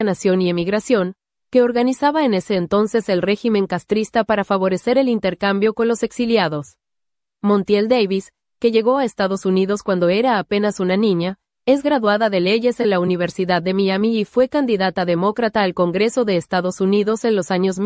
Nación y Emigración, que organizaba en ese entonces el régimen castrista para favorecer el intercambio con los exiliados. Montiel Davis, que llegó a Estados Unidos cuando era apenas una niña, es graduada de leyes en la Universidad de Miami y fue candidata demócrata al Congreso de Estados Unidos en los años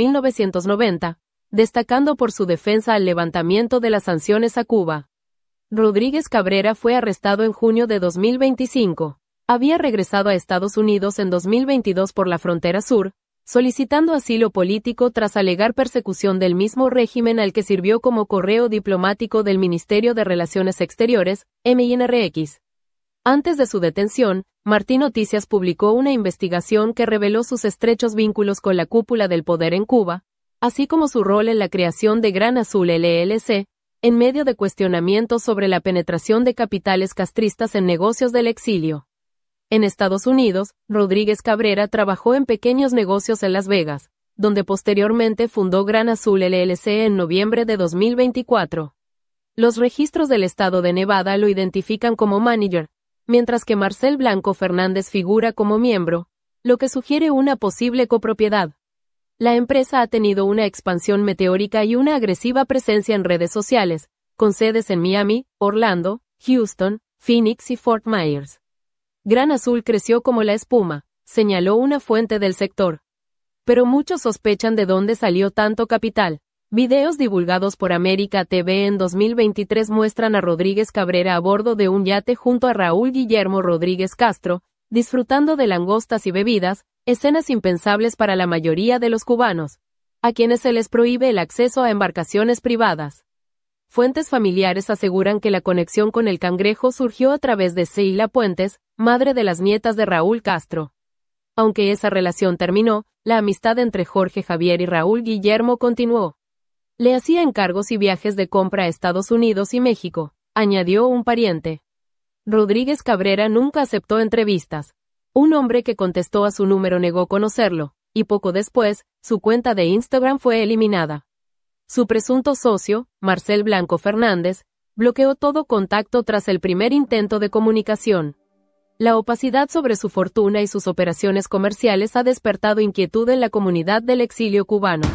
1990, destacando por su defensa al levantamiento de las sanciones a Cuba. Rodríguez Cabrera fue arrestado en junio de 2025. Había regresado a Estados Unidos en 2022 por la frontera sur, solicitando asilo político tras alegar persecución del mismo régimen al que sirvió como correo diplomático del Ministerio de Relaciones Exteriores, MINRX. Antes de su detención, Martín Noticias publicó una investigación que reveló sus estrechos vínculos con la cúpula del poder en Cuba, así como su rol en la creación de Gran Azul LLC, en medio de cuestionamientos sobre la penetración de capitales castristas en negocios del exilio. En Estados Unidos, Rodríguez Cabrera trabajó en pequeños negocios en Las Vegas, donde posteriormente fundó Gran Azul LLC en noviembre de 2024. Los registros del estado de Nevada lo identifican como manager, mientras que Marcel Blanco Fernández figura como miembro, lo que sugiere una posible copropiedad. La empresa ha tenido una expansión meteórica y una agresiva presencia en redes sociales, con sedes en Miami, Orlando, Houston, Phoenix y Fort Myers. Gran Azul creció como la espuma, señaló una fuente del sector. Pero muchos sospechan de dónde salió tanto capital. Videos divulgados por América TV en 2023 muestran a Rodríguez Cabrera a bordo de un yate junto a Raúl Guillermo Rodríguez Castro, disfrutando de langostas y bebidas, escenas impensables para la mayoría de los cubanos, a quienes se les prohíbe el acceso a embarcaciones privadas. Fuentes familiares aseguran que la conexión con el cangrejo surgió a través de Sheila Puentes, madre de las nietas de Raúl Castro. Aunque esa relación terminó, la amistad entre Jorge Javier y Raúl Guillermo continuó. Le hacía encargos y viajes de compra a Estados Unidos y México, añadió un pariente. Rodríguez Cabrera nunca aceptó entrevistas. Un hombre que contestó a su número negó conocerlo, y poco después, su cuenta de Instagram fue eliminada. Su presunto socio, Marcel Blanco Fernández, bloqueó todo contacto tras el primer intento de comunicación. La opacidad sobre su fortuna y sus operaciones comerciales ha despertado inquietud en la comunidad del exilio cubano.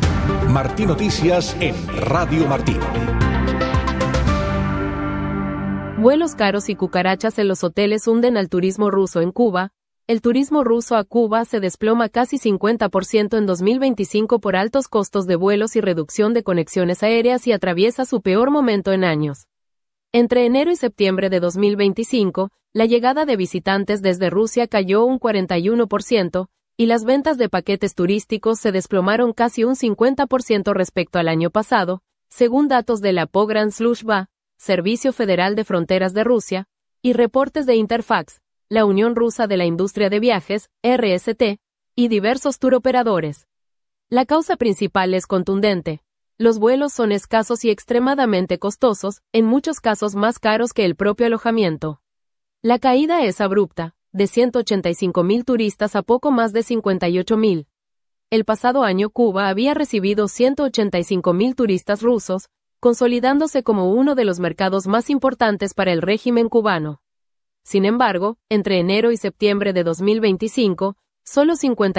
Martín Noticias en Radio Martín. Vuelos caros y cucarachas en los hoteles hunden al turismo ruso en Cuba. El turismo ruso a Cuba se desploma casi 50% en 2025 por altos costos de vuelos y reducción de conexiones aéreas y atraviesa su peor momento en años. Entre enero y septiembre de 2025, la llegada de visitantes desde Rusia cayó un 41%, y las ventas de paquetes turísticos se desplomaron casi un 50% respecto al año pasado, según datos de la Pogranislujba, Servicio Federal de Fronteras de Rusia, y reportes de Interfax, la Unión Rusa de la Industria de Viajes, RST, y diversos turoperadores. La causa principal es contundente. Los vuelos son escasos y extremadamente costosos, en muchos casos más caros que el propio alojamiento. La caída es abrupta, de 185.000 turistas a poco más de 58.000. El pasado año Cuba había recibido 185.000 turistas rusos, consolidándose como uno de los mercados más importantes para el régimen cubano. Sin embargo, entre enero y septiembre de 2025, solo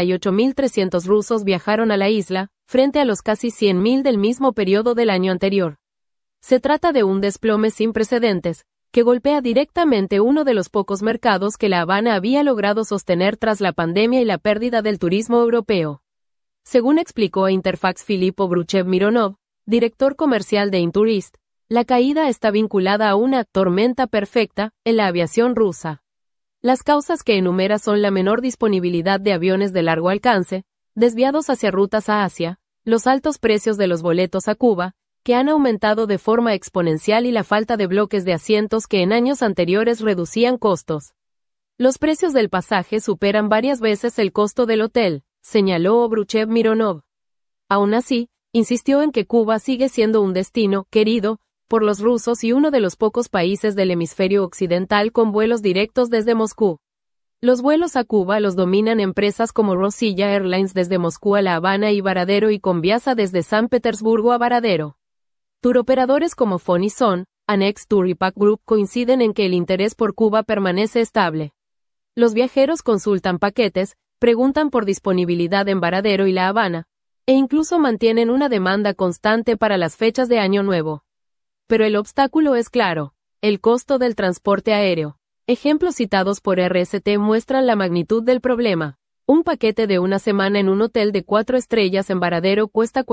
58.300 rusos viajaron a la isla, frente a los casi 100.000 del mismo periodo del año anterior. Se trata de un desplome sin precedentes, que golpea directamente uno de los pocos mercados que La Habana había logrado sostener tras la pandemia y la pérdida del turismo europeo. Según explicó a Interfax Filippo Bruchev Mironov, director comercial de Intourist, la caída está vinculada a una tormenta perfecta en la aviación rusa. Las causas que enumera son la menor disponibilidad de aviones de largo alcance, desviados hacia rutas a Asia, los altos precios de los boletos a Cuba, que han aumentado de forma exponencial, y la falta de bloques de asientos que en años anteriores reducían costos. Los precios del pasaje superan varias veces el costo del hotel, señaló Bruchev Mironov. Aún así, insistió en que Cuba sigue siendo un destino querido por los rusos y uno de los pocos países del hemisferio occidental con vuelos directos desde Moscú. Los vuelos a Cuba los dominan empresas como Rossiya Airlines desde Moscú a La Habana y Varadero, y Conviasa desde San Petersburgo a Varadero. Turoperadores como Fonison, Annex Tour y Pack Group coinciden en que el interés por Cuba permanece estable. Los viajeros consultan paquetes, preguntan por disponibilidad en Varadero y La Habana, e incluso mantienen una demanda constante para las fechas de Año Nuevo. Pero el obstáculo es claro: el costo del transporte aéreo. Ejemplos citados por RST muestran la magnitud del problema. Un paquete de una semana en un hotel de 4 estrellas en Varadero cuesta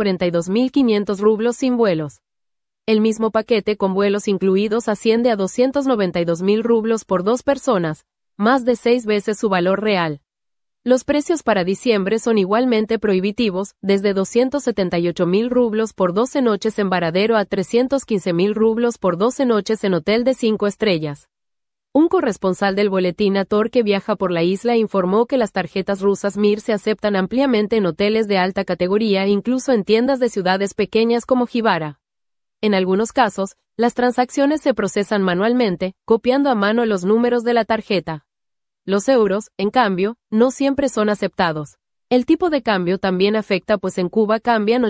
42.500 rublos sin vuelos. El mismo paquete con vuelos incluidos asciende a 292.000 rublos por 2 personas, más de 6 veces su valor real. Los precios para diciembre son igualmente prohibitivos, desde 278.000 rublos por 12 noches en Varadero a 315.000 rublos por 12 noches en hotel de 5 estrellas. Un corresponsal del boletín Ator que viaja por la isla informó que las tarjetas rusas Mir se aceptan ampliamente en hoteles de alta categoría e incluso en tiendas de ciudades pequeñas como Jibara. En algunos casos, las transacciones se procesan manualmente, copiando a mano los números de la tarjeta. Los euros, en cambio, no siempre son aceptados. El tipo de cambio también afecta, pues en Cuba cambian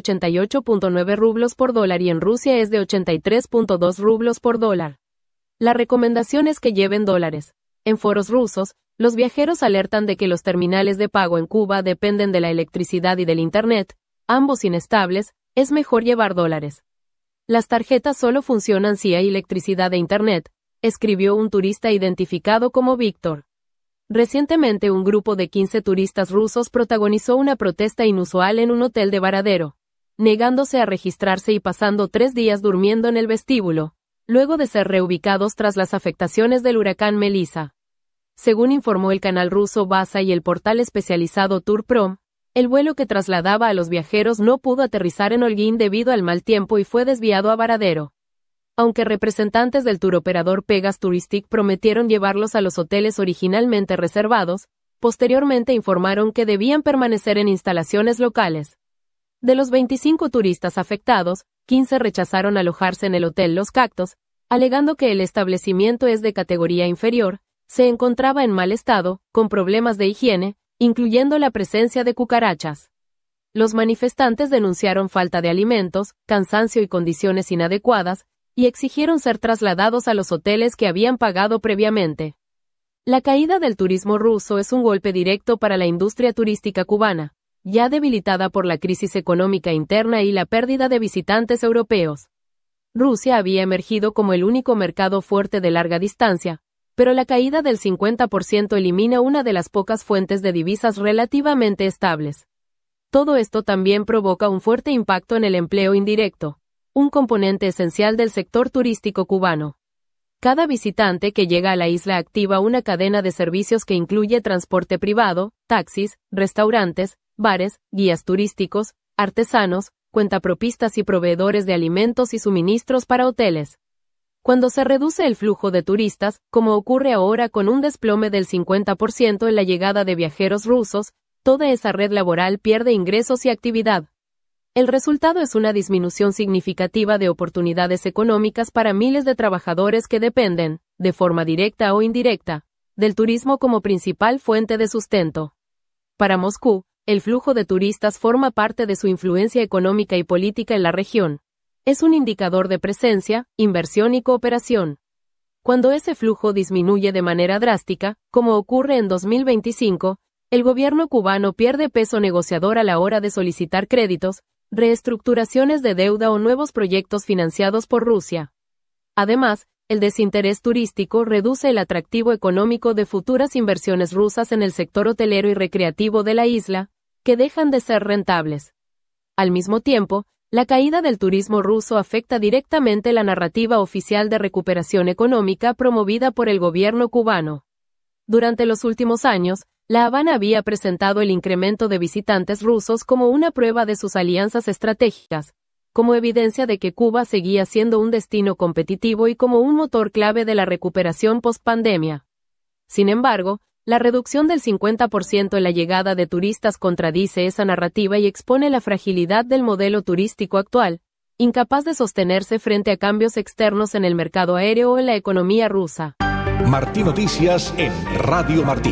88.9 rublos por dólar y en Rusia es de 83.2 rublos por dólar. La recomendación es que lleven dólares. En foros rusos, los viajeros alertan de que los terminales de pago en Cuba dependen de la electricidad y del Internet, ambos inestables, es mejor llevar dólares. Las tarjetas solo funcionan si hay electricidad e Internet, escribió un turista identificado como Víctor. Recientemente un grupo de 15 turistas rusos protagonizó una protesta inusual en un hotel de Varadero, negándose a registrarse y pasando 3 días durmiendo en el vestíbulo, luego de ser reubicados tras las afectaciones del huracán Melissa. Según informó el canal ruso Basa y el portal especializado Turprom, el vuelo que trasladaba a los viajeros no pudo aterrizar en Holguín debido al mal tiempo y fue desviado a Varadero. Aunque representantes del turoperador Pegas Touristic prometieron llevarlos a los hoteles originalmente reservados, posteriormente informaron que debían permanecer en instalaciones locales. De los 25 turistas afectados, 15 rechazaron alojarse en el hotel Los Cactos, alegando que el establecimiento es de categoría inferior, se encontraba en mal estado, con problemas de higiene, incluyendo la presencia de cucarachas. Los manifestantes denunciaron falta de alimentos, cansancio y condiciones inadecuadas, y exigieron ser trasladados a los hoteles que habían pagado previamente. La caída del turismo ruso es un golpe directo para la industria turística cubana, ya debilitada por la crisis económica interna y la pérdida de visitantes europeos. Rusia había emergido como el único mercado fuerte de larga distancia, pero la caída del 50% elimina una de las pocas fuentes de divisas relativamente estables. Todo esto también provoca un fuerte impacto en el empleo indirecto, un componente esencial del sector turístico cubano. Cada visitante que llega a la isla activa una cadena de servicios que incluye transporte privado, taxis, restaurantes, bares, guías turísticos, artesanos, cuentapropistas y proveedores de alimentos y suministros para hoteles. Cuando se reduce el flujo de turistas, como ocurre ahora con un desplome del 50% en la llegada de viajeros rusos, toda esa red laboral pierde ingresos y actividad. El resultado es una disminución significativa de oportunidades económicas para miles de trabajadores que dependen, de forma directa o indirecta, del turismo como principal fuente de sustento. Para Moscú, el flujo de turistas forma parte de su influencia económica y política en la región. Es un indicador de presencia, inversión y cooperación. Cuando ese flujo disminuye de manera drástica, como ocurre en 2025, el gobierno cubano pierde peso negociador a la hora de solicitar créditos, reestructuraciones de deuda o nuevos proyectos financiados por Rusia. Además, el desinterés turístico reduce el atractivo económico de futuras inversiones rusas en el sector hotelero y recreativo de la isla, que dejan de ser rentables. Al mismo tiempo, la caída del turismo ruso afecta directamente la narrativa oficial de recuperación económica promovida por el gobierno cubano. Durante los últimos años, La Habana había presentado el incremento de visitantes rusos como una prueba de sus alianzas estratégicas, como evidencia de que Cuba seguía siendo un destino competitivo y como un motor clave de la recuperación post-pandemia. Sin embargo, la reducción del 50% en la llegada de turistas contradice esa narrativa y expone la fragilidad del modelo turístico actual, incapaz de sostenerse frente a cambios externos en el mercado aéreo o en la economía rusa. Martí Noticias en Radio Martí.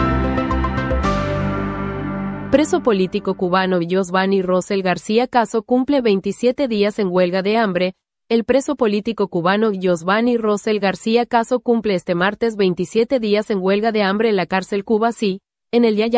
Preso político cubano Giovanni Rosell García Caso cumple 27 días en huelga de hambre. El preso político cubano Giovanni Rosell García Caso cumple este martes 27 días en huelga de hambre en la cárcel Cuba Sí, en el Yayal,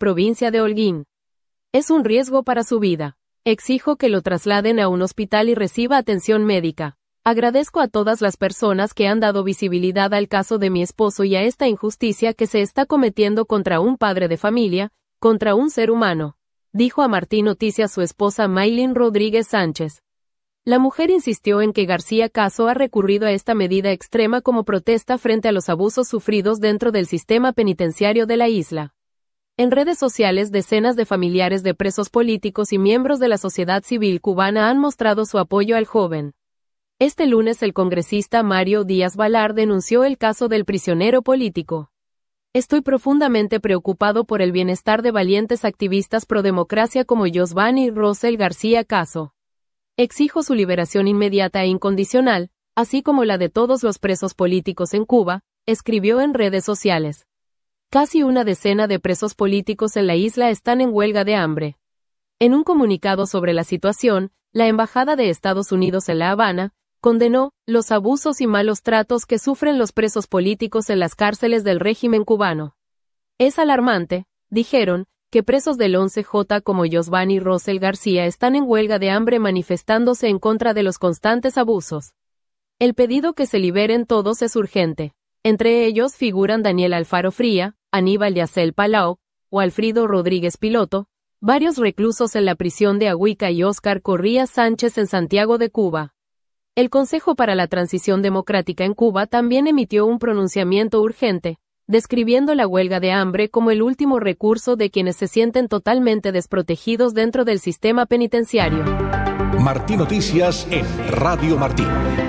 provincia de Holguín. Es un riesgo para su vida. Exijo que lo trasladen a un hospital y reciba atención médica. Agradezco a todas las personas que han dado visibilidad al caso de mi esposo y a esta injusticia que se está cometiendo contra un padre de familia, contra un ser humano, dijo a Martín Noticias su esposa Maylin Rodríguez Sánchez. La mujer insistió en que García Caso ha recurrido a esta medida extrema como protesta frente a los abusos sufridos dentro del sistema penitenciario de la isla. En redes sociales, decenas de familiares de presos políticos y miembros de la sociedad civil cubana han mostrado su apoyo al joven. Este lunes el congresista Mario Díaz Balar denunció el caso del prisionero político. Estoy profundamente preocupado por el bienestar de valientes activistas pro democracia como Josvany Rosell García Caso. Exijo su liberación inmediata e incondicional, así como la de todos los presos políticos en Cuba, escribió en redes sociales. Casi una decena de presos políticos en la isla están en huelga de hambre. En un comunicado sobre la situación, la Embajada de Estados Unidos en La Habana condenó los abusos y malos tratos que sufren los presos políticos en las cárceles del régimen cubano. Es alarmante, dijeron, que presos del 11J como Josvany Rosell García están en huelga de hambre manifestándose en contra de los constantes abusos. El pedido que se liberen todos es urgente. Entre ellos figuran Daniel Alfaro Fría, Aníbal Yacel Palau, o Alfrido Rodríguez Piloto, varios reclusos en la prisión de Agüica y Óscar Corría Sánchez en Santiago de Cuba. El Consejo para la Transición Democrática en Cuba también emitió un pronunciamiento urgente, describiendo la huelga de hambre como el último recurso de quienes se sienten totalmente desprotegidos dentro del sistema penitenciario. Martín Noticias en Radio Martín.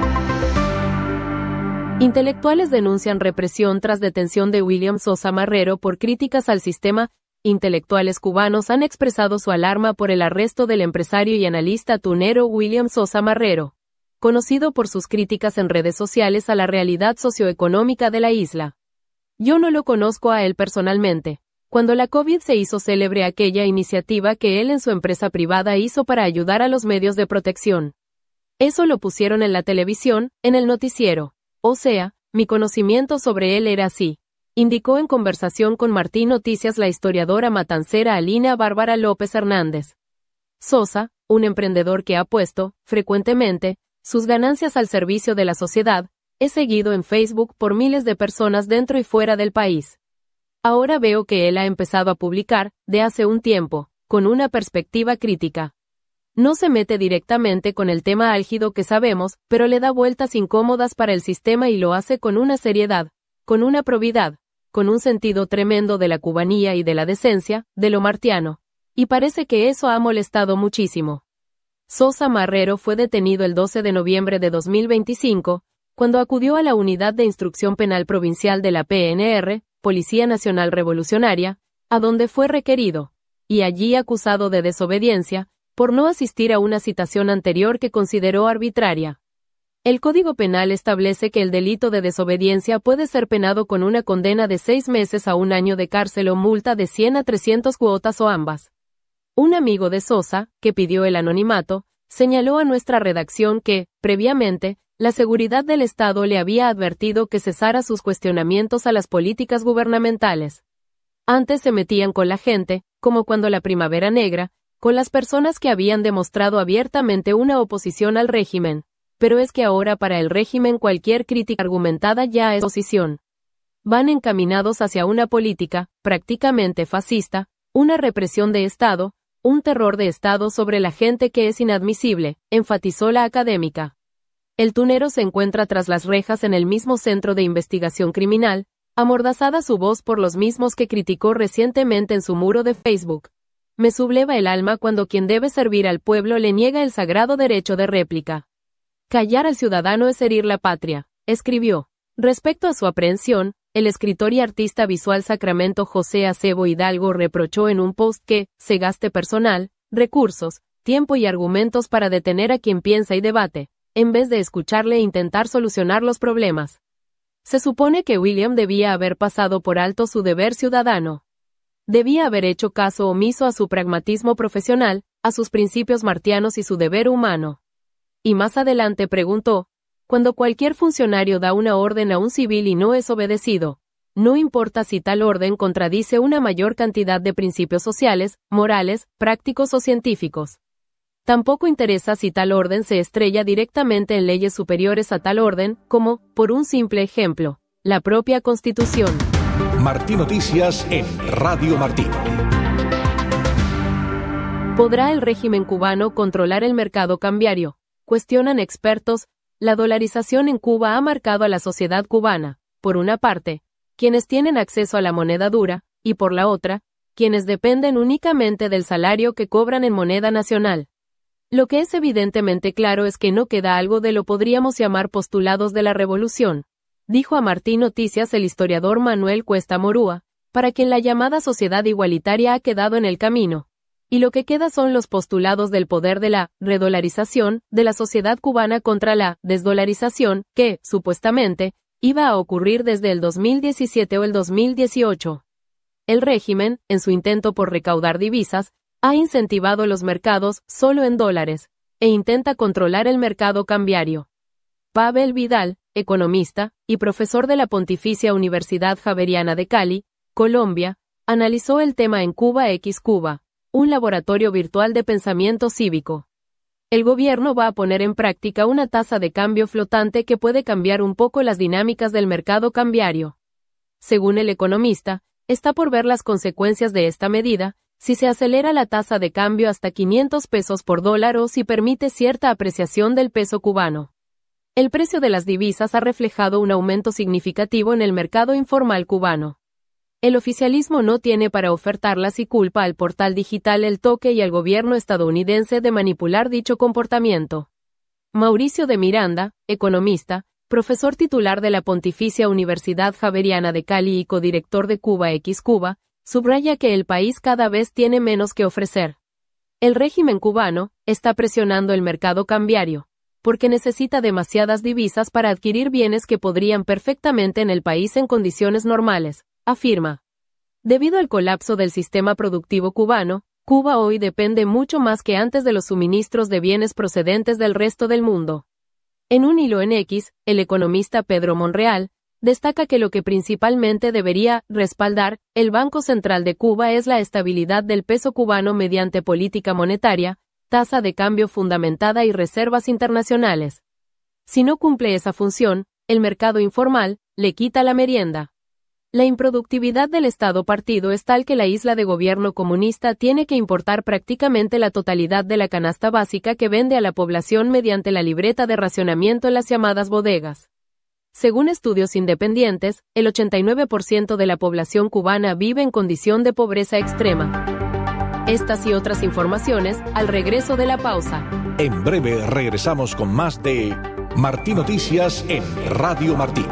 Intelectuales denuncian represión tras detención de William Sosa Marrero por críticas al sistema. Intelectuales cubanos han expresado su alarma por el arresto del empresario y analista tunero William Sosa Marrero, conocido por sus críticas en redes sociales a la realidad socioeconómica de la isla. Yo no lo conozco a él personalmente. Cuando la COVID se hizo célebre aquella iniciativa que él en su empresa privada hizo para ayudar a los medios de protección. Eso lo pusieron en la televisión, en el noticiero. O sea, mi conocimiento sobre él era así, indicó en conversación con Martín Noticias la historiadora matancera Alina Bárbara López Hernández. Sosa, un emprendedor que ha puesto, frecuentemente, sus ganancias al servicio de la sociedad, es seguido en Facebook por miles de personas dentro y fuera del país. Ahora veo que él ha empezado a publicar, de hace un tiempo, con una perspectiva crítica. No se mete directamente con el tema álgido que sabemos, pero le da vueltas incómodas para el sistema y lo hace con una seriedad, con una probidad, con un sentido tremendo de la cubanía y de la decencia, de lo martiano. Y parece que eso ha molestado muchísimo. Sosa Marrero fue detenido el 12 de noviembre de 2025, cuando acudió a la Unidad de Instrucción Penal Provincial de la PNR, Policía Nacional Revolucionaria, a donde fue requerido, y allí acusado de desobediencia, por no asistir a una citación anterior que consideró arbitraria. El Código Penal establece que el delito de desobediencia puede ser penado con una condena de 6 meses a 1 año de cárcel o multa de 100 a 300 cuotas o ambas. Un amigo de Sosa, que pidió el anonimato, señaló a nuestra redacción que, previamente, la seguridad del Estado le había advertido que cesara sus cuestionamientos a las políticas gubernamentales. Antes se metían con la gente, como cuando la Primavera Negra, con las personas que habían demostrado abiertamente una oposición al régimen, pero es que ahora para el régimen cualquier crítica argumentada ya es oposición. Van encaminados hacia una política, prácticamente fascista, una represión de Estado, un terror de Estado sobre la gente que es inadmisible, enfatizó la académica. El tunero se encuentra tras las rejas en el mismo Centro de Investigación Criminal, amordazada su voz por los mismos que criticó recientemente en su muro de Facebook. Me subleva el alma cuando quien debe servir al pueblo le niega el sagrado derecho de réplica. Callar al ciudadano es herir la patria, escribió. Respecto a su aprehensión, el escritor y artista visual Sacramento José Acebo Hidalgo reprochó en un post que se gaste personal, recursos, tiempo y argumentos para detener a quien piensa y debate, en vez de escucharle e intentar solucionar los problemas. Se supone que William debía haber pasado por alto su deber ciudadano. Debía haber hecho caso omiso a su pragmatismo profesional, a sus principios martianos y su deber humano. Y más adelante preguntó, cuando cualquier funcionario da una orden a un civil y no es obedecido, no importa si tal orden contradice una mayor cantidad de principios sociales, morales, prácticos o científicos. Tampoco interesa si tal orden se estrella directamente en leyes superiores a tal orden, como, por un simple ejemplo, la propia Constitución. Martí Noticias en Radio Martí. ¿Podrá el régimen cubano controlar el mercado cambiario? Cuestionan expertos. La dolarización en Cuba ha marcado a la sociedad cubana, por una parte, quienes tienen acceso a la moneda dura, y por la otra, quienes dependen únicamente del salario que cobran en moneda nacional. Lo que es evidentemente claro es que no queda algo de lo podríamos llamar postulados de la revolución, dijo a Martí Noticias el historiador Manuel Cuesta Morúa, para quien la llamada sociedad igualitaria ha quedado en el camino, y lo que queda son los postulados del poder de la redolarización de la sociedad cubana contra la desdolarización, que, supuestamente, iba a ocurrir desde el 2017 o el 2018. El régimen, en su intento por recaudar divisas, ha incentivado los mercados solo en dólares, e intenta controlar el mercado cambiario. Pavel Vidal, economista, y profesor de la Pontificia Universidad Javeriana de Cali, Colombia, analizó el tema en Cuba X Cuba, un laboratorio virtual de pensamiento cívico. El gobierno va a poner en práctica una tasa de cambio flotante que puede cambiar un poco las dinámicas del mercado cambiario. Según el economista, está por ver las consecuencias de esta medida, si se acelera la tasa de cambio hasta 500 pesos por dólar o si permite cierta apreciación del peso cubano. El precio de las divisas ha reflejado un aumento significativo en el mercado informal cubano. El oficialismo no tiene para ofertarlas y culpa al portal digital El Toque y al gobierno estadounidense de manipular dicho comportamiento. Mauricio de Miranda, economista, profesor titular de la Pontificia Universidad Javeriana de Cali y codirector de Cuba X Cuba, subraya que el país cada vez tiene menos que ofrecer. El régimen cubano está presionando el mercado cambiario, porque necesita demasiadas divisas para adquirir bienes que podrían perfectamente en el país en condiciones normales, afirma. Debido al colapso del sistema productivo cubano, Cuba hoy depende mucho más que antes de los suministros de bienes procedentes del resto del mundo. En un hilo en X, el economista Pedro Monreal destaca que lo que principalmente debería respaldar el Banco Central de Cuba es la estabilidad del peso cubano mediante política monetaria, tasa de cambio fundamentada y reservas internacionales. Si no cumple esa función, el mercado informal le quita la merienda. La improductividad del Estado partido es tal que la isla de gobierno comunista tiene que importar prácticamente la totalidad de la canasta básica que vende a la población mediante la libreta de racionamiento en las llamadas bodegas. Según estudios independientes, el 89% de la población cubana vive en condición de pobreza extrema. Estas y otras informaciones al regreso de la pausa. En breve regresamos con más de Martí Noticias en Radio Martí.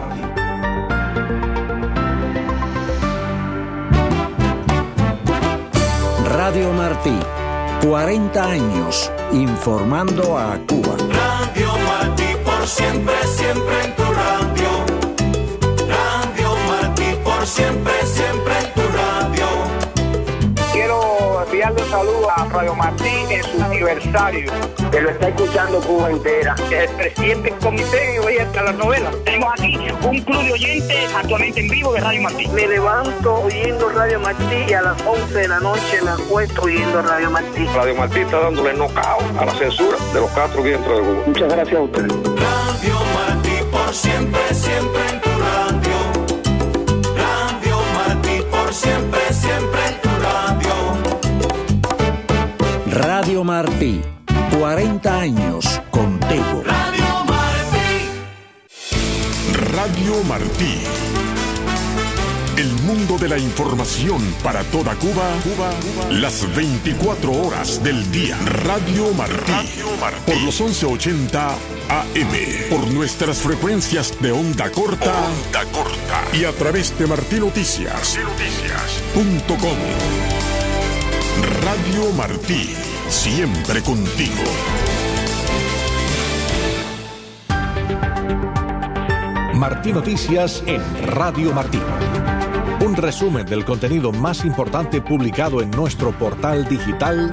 Radio Martí, 40 años informando a Cuba. Radio Martí por siempre, siempre en tu radio. Radio Martí por siempre, siempre en tu radio. Quiero enviarle un saludo a Radio Martí en su aniversario. Que lo está escuchando Cuba entera. El presidente del comité oye hasta las novelas. Tenemos aquí un club de oyentes actualmente en vivo de Radio Martí. Me levanto oyendo Radio Martí y a las 11 de la noche me acuesto oyendo Radio Martí. Radio Martí está dándole knockout a la censura de los Castro aquí dentro de Cuba. Muchas gracias a ustedes. Radio Martí por siempre, siempre en tu radio. Radio Martí por siempre, siempre en tu radio. Radio Martí, 40 años contigo. Radio Martí. Radio Martí. El mundo de la información para toda Cuba, las 24 horas del día. Radio Martí. Por los 1180 AM. Por nuestras frecuencias de onda corta. Y a través de martinoticias.com. Radio Martí. Siempre contigo. Martí Noticias en Radio Martí. Un resumen del contenido más importante publicado en nuestro portal digital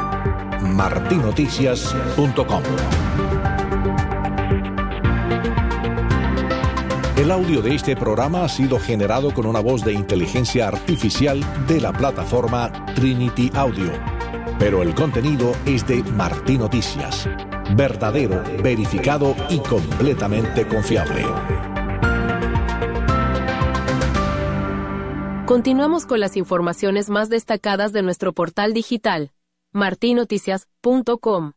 martinoticias.com. El audio de este programa ha sido generado con una voz de inteligencia artificial de la plataforma Trinity Audio, pero el contenido es de Martí Noticias. Verdadero, verificado y completamente confiable. Continuamos con las informaciones más destacadas de nuestro portal digital, martinoticias.com.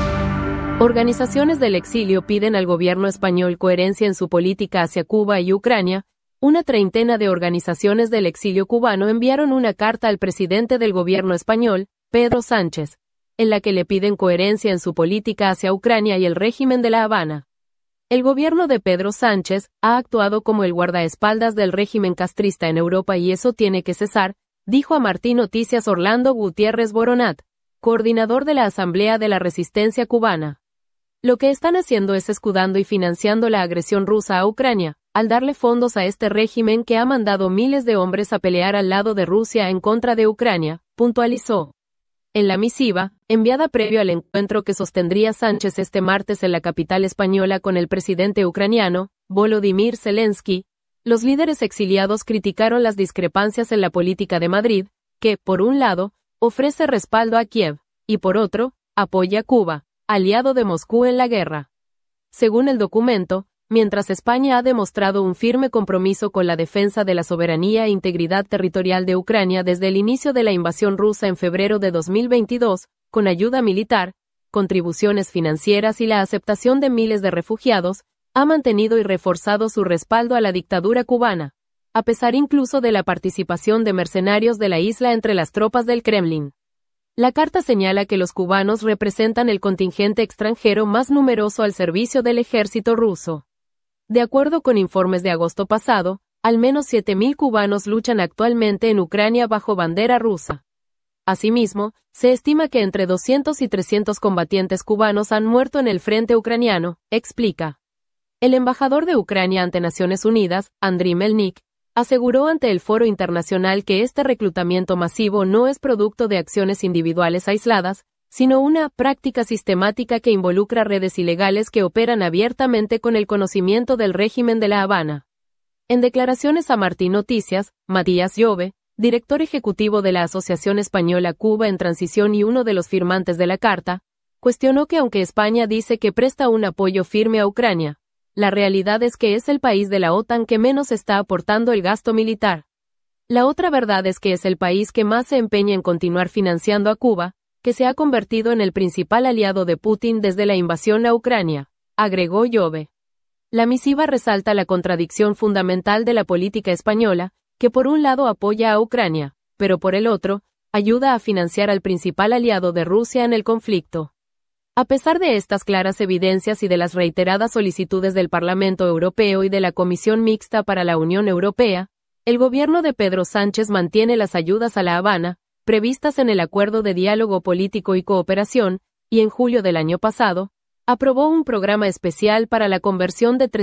Organizaciones del exilio piden al gobierno español coherencia en su política hacia Cuba y Ucrania. Una treintena de organizaciones del exilio cubano enviaron una carta al presidente del gobierno español, Pedro Sánchez, en la que le piden coherencia en su política hacia Ucrania y el régimen de La Habana. El gobierno de Pedro Sánchez ha actuado como el guardaespaldas del régimen castrista en Europa y eso tiene que cesar, dijo a Martí Noticias Orlando Gutiérrez Boronat, coordinador de la Asamblea de la Resistencia Cubana. Lo que están haciendo es escudando y financiando la agresión rusa a Ucrania, al darle fondos a este régimen que ha mandado miles de hombres a pelear al lado de Rusia en contra de Ucrania, puntualizó. En la misiva, enviada previo al encuentro que sostendría Sánchez este martes en la capital española con el presidente ucraniano, Volodymyr Zelensky, los líderes exiliados criticaron las discrepancias en la política de Madrid, que, por un lado, ofrece respaldo a Kiev, y por otro, apoya a Cuba, aliado de Moscú en la guerra. Según el documento, mientras España ha demostrado un firme compromiso con la defensa de la soberanía e integridad territorial de Ucrania desde el inicio de la invasión rusa en febrero de 2022, con ayuda militar, contribuciones financieras y la aceptación de miles de refugiados, ha mantenido y reforzado su respaldo a la dictadura cubana, a pesar incluso de la participación de mercenarios de la isla entre las tropas del Kremlin. La carta señala que los cubanos representan el contingente extranjero más numeroso al servicio del ejército ruso. De acuerdo con informes de agosto pasado, al menos 7.000 cubanos luchan actualmente en Ucrania bajo bandera rusa. Asimismo, se estima que entre 200 y 300 combatientes cubanos han muerto en el frente ucraniano, explica. El embajador de Ucrania ante Naciones Unidas, Andriy Melnik, aseguró ante el Foro Internacional que este reclutamiento masivo no es producto de acciones individuales aisladas, sino una práctica sistemática que involucra redes ilegales que operan abiertamente con el conocimiento del régimen de La Habana. En declaraciones a Martí Noticias, Matías Llove, director ejecutivo de la Asociación Española Cuba en Transición y uno de los firmantes de la carta, cuestionó que aunque España dice que presta un apoyo firme a Ucrania, la realidad es que es el país de la OTAN que menos está aportando el gasto militar. La otra verdad es que es el país que más se empeña en continuar financiando a Cuba, que se ha convertido en el principal aliado de Putin desde la invasión a Ucrania, agregó Llove. La misiva resalta la contradicción fundamental de la política española, que por un lado apoya a Ucrania, pero por el otro, ayuda a financiar al principal aliado de Rusia en el conflicto. A pesar de estas claras evidencias y de las reiteradas solicitudes del Parlamento Europeo y de la Comisión Mixta para la Unión Europea, el gobierno de Pedro Sánchez mantiene las ayudas a La Habana, previstas en el Acuerdo de Diálogo Político y Cooperación, y en julio del año pasado, aprobó un programa especial para la conversión de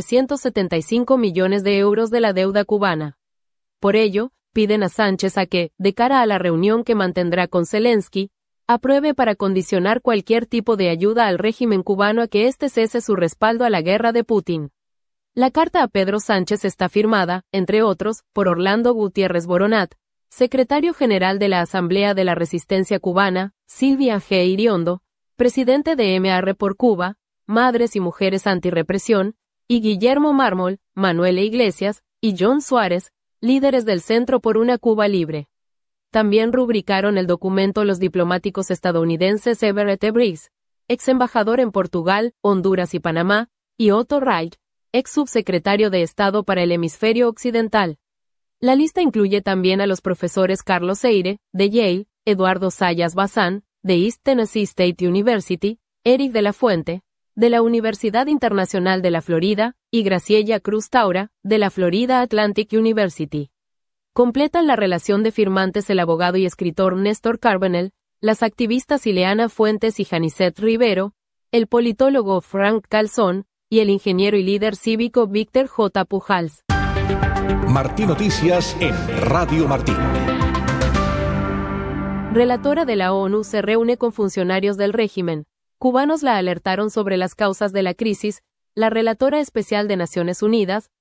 375 millones de euros de la deuda cubana. Por ello, piden a Sánchez a que, de cara a la reunión que mantendrá con Zelensky, apruebe para condicionar cualquier tipo de ayuda al régimen cubano a que éste cese su respaldo a la guerra de Putin. La carta a Pedro Sánchez está firmada, entre otros, por Orlando Gutiérrez Boronat, secretario general de la Asamblea de la Resistencia Cubana, Silvia G. Iriondo, presidente de MR por Cuba, Madres y Mujeres Antirrepresión, y Guillermo Mármol, Manuel Iglesias, y John Suárez, líderes del Centro por una Cuba Libre. También rubricaron el documento los diplomáticos estadounidenses Everett Briggs, ex embajador en Portugal, Honduras y Panamá, y Otto Reich, ex subsecretario de Estado para el Hemisferio Occidental. La lista incluye también a los profesores Carlos Eire, de Yale, Eduardo Sayas Bazán, de East Tennessee State University, Eric de la Fuente, de la Universidad Internacional de la Florida, y Graciela Cruz Taura, de la Florida Atlantic University. Completan la relación de firmantes el abogado y escritor Néstor Carbonell, las activistas Ileana Fuentes y Janicet Rivero, el politólogo Frank Calzón, y el ingeniero y líder cívico Víctor J. Pujals. Martí Noticias en Radio Martí. Relatora de la ONU se reúne con funcionarios del régimen. Cubanos la alertaron sobre las causas de la crisis. La relatora especial de Naciones Unidas,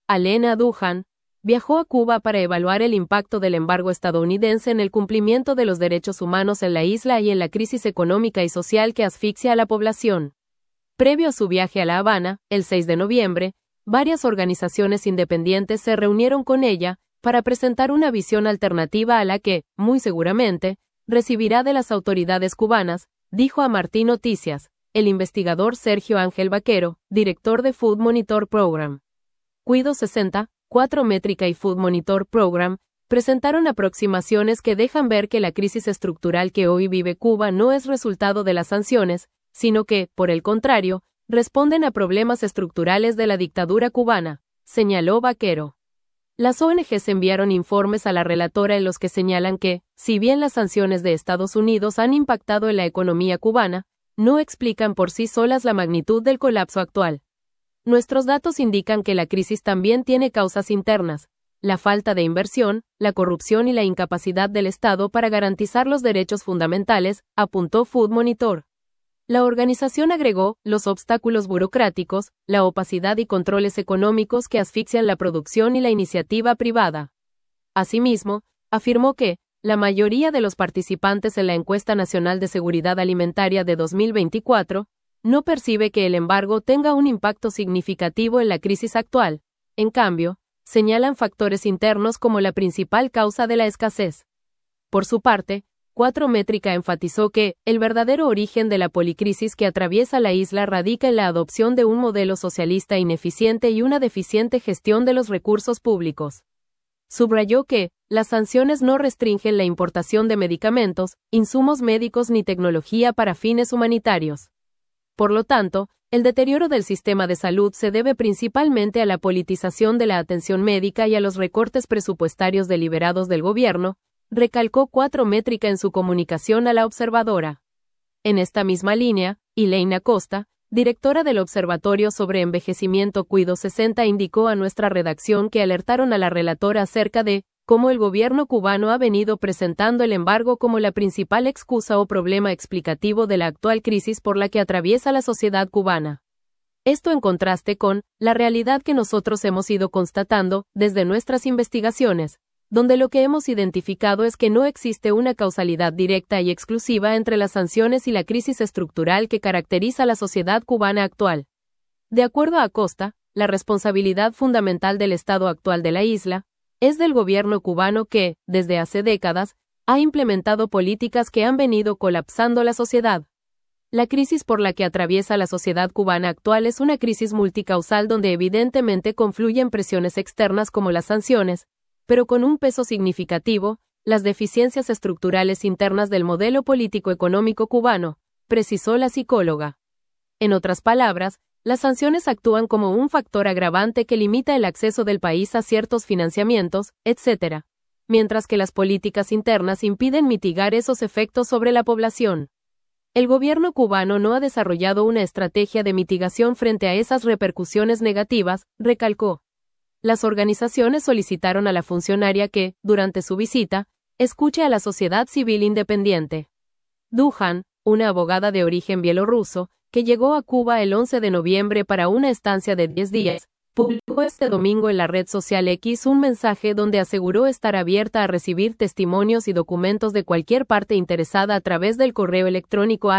Alena Duhan, viajó a Cuba para evaluar el impacto del embargo estadounidense en el cumplimiento de los derechos humanos en la isla y en la crisis económica y social que asfixia a la población. Previo a su viaje a La Habana, el 6 de noviembre, varias organizaciones independientes se reunieron con ella para presentar una visión alternativa a la que, muy seguramente, recibirá de las autoridades cubanas, dijo a Martí Noticias, el investigador Sergio Ángel Vaquero, director de Food Monitor Program. Cuido 60, 4 Métrica y Food Monitor Program, presentaron aproximaciones que dejan ver que la crisis estructural que hoy vive Cuba no es resultado de las sanciones, sino que, por el contrario, responden a problemas estructurales de la dictadura cubana, señaló Vaquero. Las ONGs enviaron informes a la relatora en los que señalan que, si bien las sanciones de Estados Unidos han impactado en la economía cubana, no explican por sí solas la magnitud del colapso actual. Nuestros datos indican que la crisis también tiene causas internas, la falta de inversión, la corrupción y la incapacidad del Estado para garantizar los derechos fundamentales, apuntó Food Monitor. La organización agregó, los obstáculos burocráticos, la opacidad y controles económicos que asfixian la producción y la iniciativa privada. Asimismo, afirmó que, la mayoría de los participantes en la Encuesta Nacional de Seguridad Alimentaria de 2024, no percibe que el embargo tenga un impacto significativo en la crisis actual. En cambio, señalan factores internos como la principal causa de la escasez. Por su parte, 4 Métrica enfatizó que, el verdadero origen de la policrisis que atraviesa la isla radica en la adopción de un modelo socialista ineficiente y una deficiente gestión de los recursos públicos. Subrayó que, las sanciones no restringen la importación de medicamentos, insumos médicos ni tecnología para fines humanitarios. Por lo tanto, el deterioro del sistema de salud se debe principalmente a la politización de la atención médica y a los recortes presupuestarios deliberados del gobierno, recalcó 4 Métrica en su comunicación a la observadora. En esta misma línea, Elaine Acosta, directora del Observatorio sobre Envejecimiento Cuido 60, indicó a nuestra redacción que alertaron a la relatora acerca de cómo el gobierno cubano ha venido presentando el embargo como la principal excusa o problema explicativo de la actual crisis por la que atraviesa la sociedad cubana. Esto en contraste con la realidad que nosotros hemos ido constatando desde nuestras investigaciones, donde lo que hemos identificado es que no existe una causalidad directa y exclusiva entre las sanciones y la crisis estructural que caracteriza a la sociedad cubana actual. De acuerdo a Acosta, la responsabilidad fundamental del estado actual de la isla es del gobierno cubano que, desde hace décadas, ha implementado políticas que han venido colapsando la sociedad. La crisis por la que atraviesa la sociedad cubana actual es una crisis multicausal donde evidentemente confluyen presiones externas como las sanciones, pero con un peso significativo, las deficiencias estructurales internas del modelo político-económico cubano, precisó la psicóloga. En otras palabras, las sanciones actúan como un factor agravante que limita el acceso del país a ciertos financiamientos, etc., mientras que las políticas internas impiden mitigar esos efectos sobre la población. El gobierno cubano no ha desarrollado una estrategia de mitigación frente a esas repercusiones negativas, recalcó. Las organizaciones solicitaron a la funcionaria que, durante su visita, escuche a la sociedad civil independiente. Duhan, una abogada de origen bielorruso, que llegó a Cuba el 11 de noviembre para una estancia de 10 días, publicó este domingo en la red social X un mensaje donde aseguró estar abierta a recibir testimonios y documentos de cualquier parte interesada a través del correo electrónico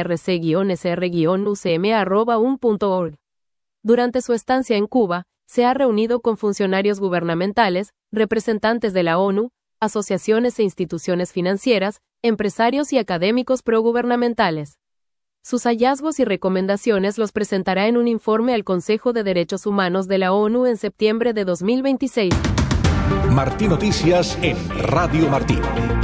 hrc-sr-ucm@un.org. Durante su estancia en Cuba, se ha reunido con funcionarios gubernamentales, representantes de la ONU, asociaciones e instituciones financieras, empresarios y académicos progubernamentales. Sus hallazgos y recomendaciones los presentará en un informe al Consejo de Derechos Humanos de la ONU en septiembre de 2026. Martí Noticias en Radio Martí.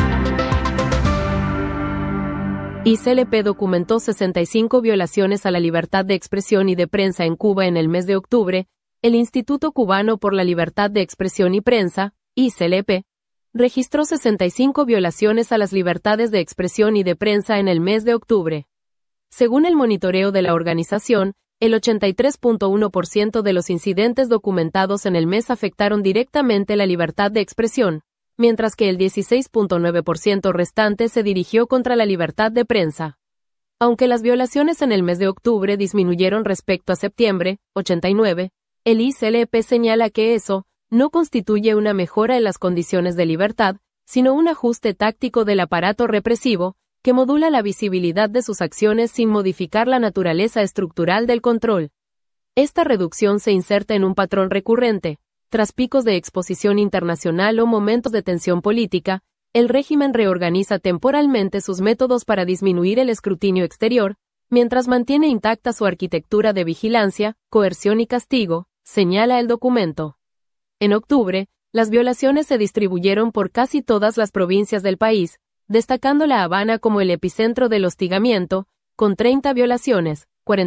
ICLP documentó 65 violaciones a la libertad de expresión y de prensa en Cuba en el mes de octubre. El Instituto Cubano por la Libertad de Expresión y Prensa, ICLP, registró 65 violaciones a las libertades de expresión y de prensa en el mes de octubre. Según el monitoreo de la organización, el 83.1% de los incidentes documentados en el mes afectaron directamente la libertad de expresión, mientras que el 16.9% restante se dirigió contra la libertad de prensa. Aunque las violaciones en el mes de octubre disminuyeron respecto a septiembre, 89, El ICLP señala que eso no constituye una mejora en las condiciones de libertad, sino un ajuste táctico del aparato represivo, que modula la visibilidad de sus acciones sin modificar la naturaleza estructural del control. Esta reducción se inserta en un patrón recurrente. Tras picos de exposición internacional o momentos de tensión política, el régimen reorganiza temporalmente sus métodos para disminuir el escrutinio exterior, mientras mantiene intacta su arquitectura de vigilancia, coerción y castigo, señala el documento. En octubre, las violaciones se distribuyeron por casi todas las provincias del país, destacando La Habana como el epicentro del hostigamiento, con 30 violaciones,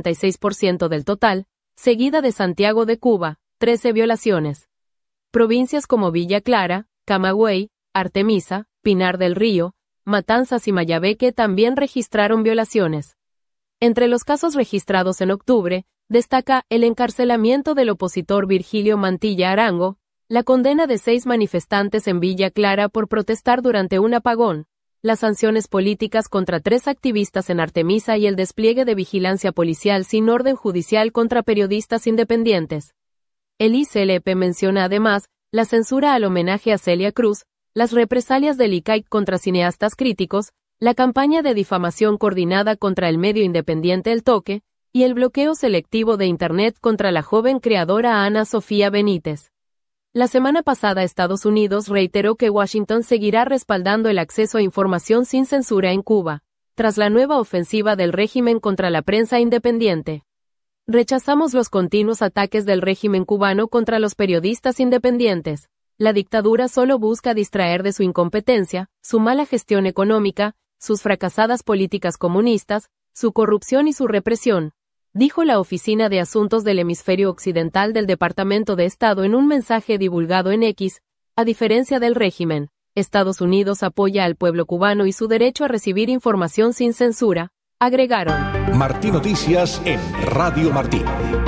46% del total, seguida de Santiago de Cuba, 13 violaciones. Provincias como Villa Clara, Camagüey, Artemisa, Pinar del Río, Matanzas y Mayabeque también registraron violaciones. Entre los casos registrados en octubre, destaca el encarcelamiento del opositor Virgilio Mantilla Arango, la condena de 6 manifestantes en Villa Clara por protestar durante un apagón, las sanciones políticas contra 3 activistas en Artemisa y el despliegue de vigilancia policial sin orden judicial contra periodistas independientes. El ICLP menciona además la censura al homenaje a Celia Cruz, las represalias del ICAIC contra cineastas críticos, la campaña de difamación coordinada contra el medio independiente El Toque, y el bloqueo selectivo de Internet contra la joven creadora Ana Sofía Benítez. La semana pasada Estados Unidos reiteró que Washington seguirá respaldando el acceso a información sin censura en Cuba, tras la nueva ofensiva del régimen contra la prensa independiente. Rechazamos los continuos ataques del régimen cubano contra los periodistas independientes. La dictadura solo busca distraer de su incompetencia, su mala gestión económica, sus fracasadas políticas comunistas, su corrupción y su represión, dijo la Oficina de Asuntos del Hemisferio Occidental del Departamento de Estado en un mensaje divulgado en X. A diferencia del régimen, Estados Unidos apoya al pueblo cubano y su derecho a recibir información sin censura, agregaron. Martí Noticias en Radio Martí.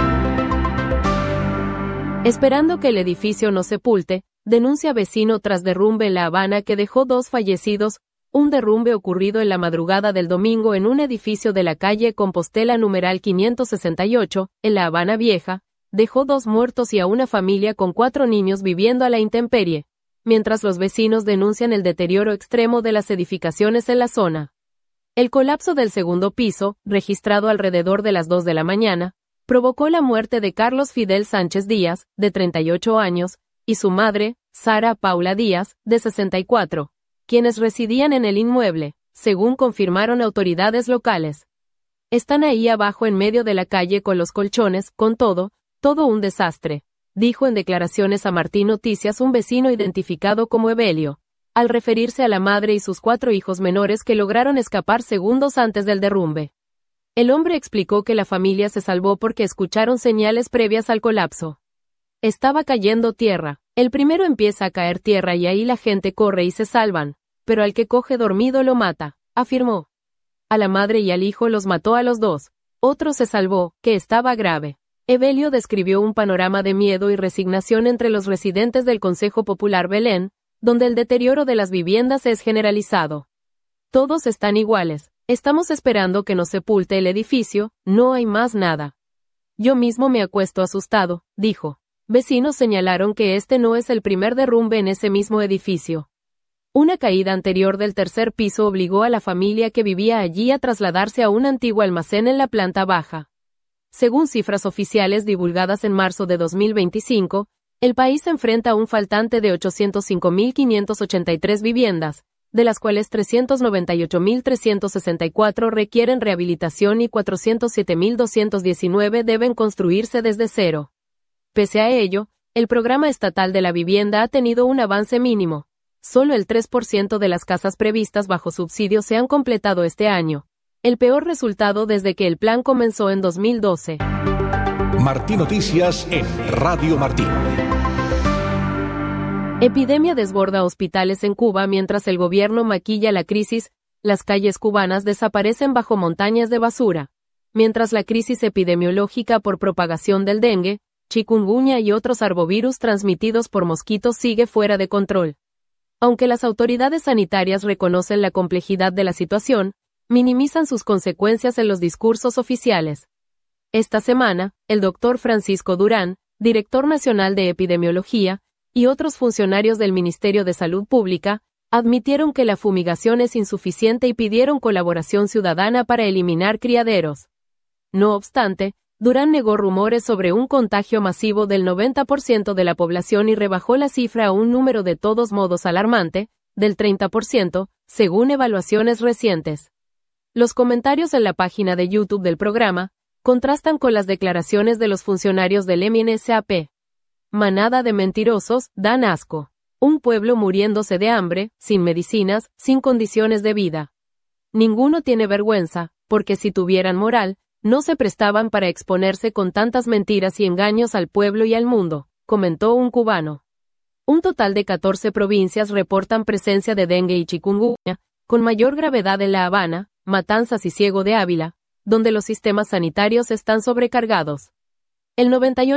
Esperando que el edificio no sepulte, denuncia vecino tras derrumbe en La Habana que dejó 2 fallecidos. Un derrumbe ocurrido en la madrugada del domingo en un edificio de la calle Compostela numeral 568, en La Habana Vieja, dejó 2 muertos y a una familia con 4 niños viviendo a la intemperie, mientras los vecinos denuncian el deterioro extremo de las edificaciones en la zona. El colapso del segundo piso, registrado alrededor de las 2 de la mañana, provocó la muerte de Carlos Fidel Sánchez Díaz, de 38 años, y su madre, Sara Paula Díaz, de 64. Quienes residían en el inmueble, según confirmaron autoridades locales. Están ahí abajo en medio de la calle con los colchones, con todo un desastre, dijo en declaraciones a Martí Noticias un vecino identificado como Evelio, al referirse a la madre y sus 4 hijos menores que lograron escapar segundos antes del derrumbe. El hombre explicó que la familia se salvó porque escucharon señales previas al colapso. Estaba cayendo tierra. El primero empieza a caer tierra y ahí la gente corre y se salvan, pero al que coge dormido lo mata, afirmó. A la madre y al hijo los mató a los 2. Otro se salvó, que estaba grave. Evelio describió un panorama de miedo y resignación entre los residentes del Consejo Popular Belén, donde el deterioro de las viviendas es generalizado. Todos están iguales. Estamos esperando que nos sepulte el edificio, no hay más nada. Yo mismo me acuesto asustado, dijo. Vecinos señalaron que este no es el primer derrumbe en ese mismo edificio. Una caída anterior del 3er piso obligó a la familia que vivía allí a trasladarse a un antiguo almacén en la planta baja. Según cifras oficiales divulgadas en marzo de 2025, el país enfrenta un faltante de 805.583 viviendas, de las cuales 398.364 requieren rehabilitación y 407.219 deben construirse desde cero. Pese a ello, el programa estatal de la vivienda ha tenido un avance mínimo. Solo el 3% de las casas previstas bajo subsidio se han completado este año, el peor resultado desde que el plan comenzó en 2012. Martí Noticias en Radio Martí. Epidemia desborda hospitales en Cuba mientras el gobierno maquilla la crisis. Las calles cubanas desaparecen bajo montañas de basura. Mientras la crisis epidemiológica por propagación del dengue, chikungunya y otros arbovirus transmitidos por mosquitos sigue fuera de control. Aunque las autoridades sanitarias reconocen la complejidad de la situación, minimizan sus consecuencias en los discursos oficiales. Esta semana, el doctor Francisco Durán, director nacional de epidemiología, y otros funcionarios del Ministerio de Salud Pública, admitieron que la fumigación es insuficiente y pidieron colaboración ciudadana para eliminar criaderos. No obstante, Durán negó rumores sobre un contagio masivo del 90% de la población y rebajó la cifra a un número de todos modos alarmante, del 30%, según evaluaciones recientes. Los comentarios en la página de YouTube del programa contrastan con las declaraciones de los funcionarios del MNSAP. Manada de mentirosos, dan asco. Un pueblo muriéndose de hambre, sin medicinas, sin condiciones de vida. Ninguno tiene vergüenza, porque si tuvieran moral, no se prestaban para exponerse con tantas mentiras y engaños al pueblo y al mundo, comentó un cubano. Un total de 14 provincias reportan presencia de dengue y chikungunya, con mayor gravedad en La Habana, Matanzas y Ciego de Ávila, donde los sistemas sanitarios están sobrecargados. El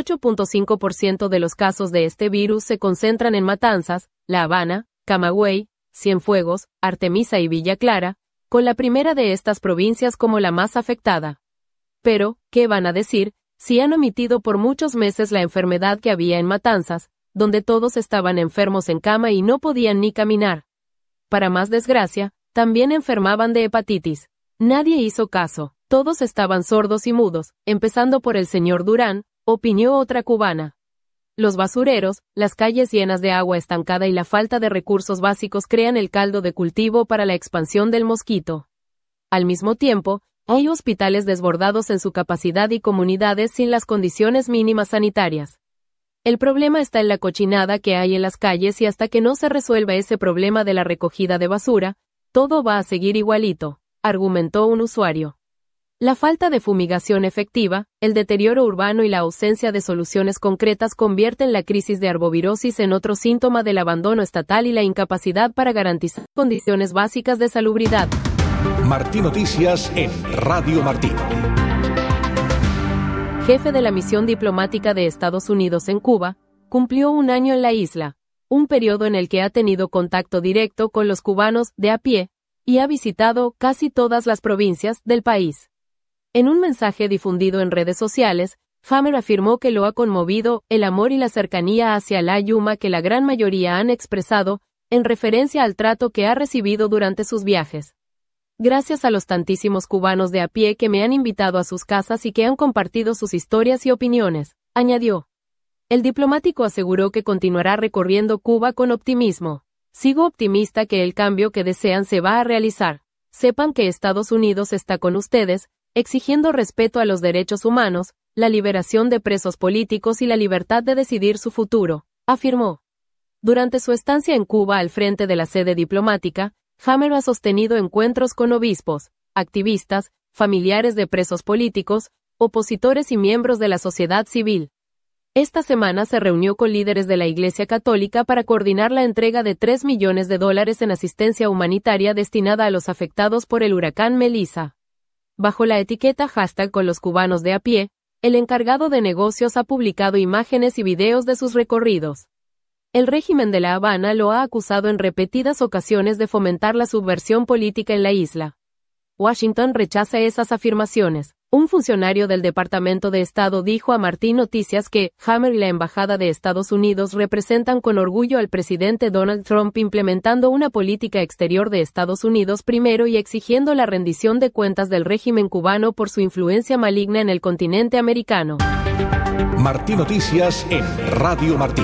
98.5% de los casos de este virus se concentran en Matanzas, La Habana, Camagüey, Cienfuegos, Artemisa y Villa Clara, con la primera de estas provincias como la más afectada. Pero, ¿qué van a decir, si han omitido por muchos meses la enfermedad que había en Matanzas, donde todos estaban enfermos en cama y no podían ni caminar? Para más desgracia, también enfermaban de hepatitis. Nadie hizo caso, todos estaban sordos y mudos, empezando por el señor Durán, opinó otra cubana. Los basureros, las calles llenas de agua estancada y la falta de recursos básicos crean el caldo de cultivo para la expansión del mosquito. Al mismo tiempo, hay hospitales desbordados en su capacidad y comunidades sin las condiciones mínimas sanitarias. El problema está en la cochinada que hay en las calles y hasta que no se resuelva ese problema de la recogida de basura, todo va a seguir igualito, argumentó un usuario. La falta de fumigación efectiva, el deterioro urbano y la ausencia de soluciones concretas convierten la crisis de arbovirosis en otro síntoma del abandono estatal y la incapacidad para garantizar condiciones básicas de salubridad. Martí Noticias en Radio Martí. Jefe de la misión diplomática de Estados Unidos en Cuba, cumplió un año en la isla, un periodo en el que ha tenido contacto directo con los cubanos de a pie, y ha visitado casi todas las provincias del país. En un mensaje difundido en redes sociales, Hammer afirmó que lo ha conmovido el amor y la cercanía hacia la Yuma que la gran mayoría han expresado, en referencia al trato que ha recibido durante sus viajes. Gracias a los tantísimos cubanos de a pie que me han invitado a sus casas y que han compartido sus historias y opiniones, añadió. El diplomático aseguró que continuará recorriendo Cuba con optimismo. Sigo optimista que el cambio que desean se va a realizar. Sepan que Estados Unidos está con ustedes, exigiendo respeto a los derechos humanos, la liberación de presos políticos y la libertad de decidir su futuro, afirmó. Durante su estancia en Cuba al frente de la sede diplomática, Hammer ha sostenido encuentros con obispos, activistas, familiares de presos políticos, opositores y miembros de la sociedad civil. Esta semana se reunió con líderes de la Iglesia Católica para coordinar la entrega de $3 millones en asistencia humanitaria destinada a los afectados por el huracán Melissa. Bajo la etiqueta hashtag con los cubanos de a pie, el encargado de negocios ha publicado imágenes y videos de sus recorridos. El régimen de La Habana lo ha acusado en repetidas ocasiones de fomentar la subversión política en la isla. Washington rechaza esas afirmaciones. Un funcionario del Departamento de Estado dijo a Martí Noticias que Hammer y la Embajada de Estados Unidos representan con orgullo al presidente Donald Trump implementando una política exterior de Estados Unidos primero y exigiendo la rendición de cuentas del régimen cubano por su influencia maligna en el continente americano. Martí Noticias en Radio Martí.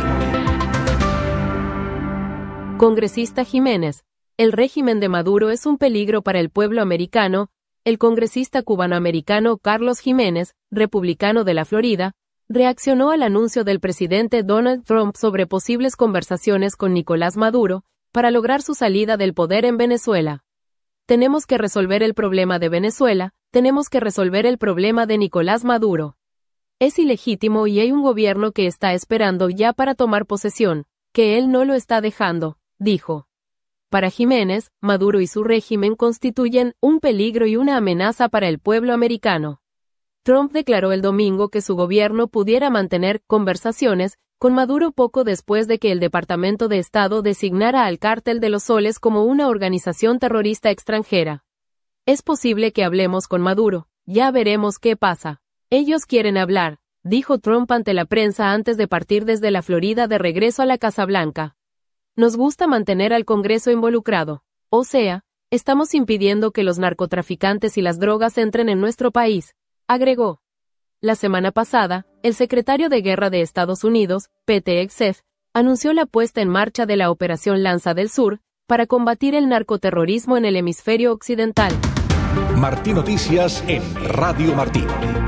Congresista Jiménez. El régimen de Maduro es un peligro para el pueblo americano. El congresista cubanoamericano Carlos Jiménez, republicano de la Florida, reaccionó al anuncio del presidente Donald Trump sobre posibles conversaciones con Nicolás Maduro para lograr su salida del poder en Venezuela. Tenemos que resolver el problema de Venezuela, tenemos que resolver el problema de Nicolás Maduro. Es ilegítimo y hay un gobierno que está esperando ya para tomar posesión, que él no lo está dejando, dijo. Para Jiménez, Maduro y su régimen constituyen un peligro y una amenaza para el pueblo americano. Trump declaró el domingo que su gobierno pudiera mantener conversaciones con Maduro poco después de que el Departamento de Estado designara al Cártel de los Soles como una organización terrorista extranjera. Es posible que hablemos con Maduro, ya veremos qué pasa. Ellos quieren hablar, dijo Trump ante la prensa antes de partir desde la Florida de regreso a la Casa Blanca. Nos gusta mantener al Congreso involucrado. O sea, estamos impidiendo que los narcotraficantes y las drogas entren en nuestro país, agregó. La semana pasada, el secretario de Guerra de Estados Unidos, Pete Hegseth, anunció la puesta en marcha de la Operación Lanza del Sur para combatir el narcoterrorismo en el hemisferio occidental. Martí Noticias en Radio Martí.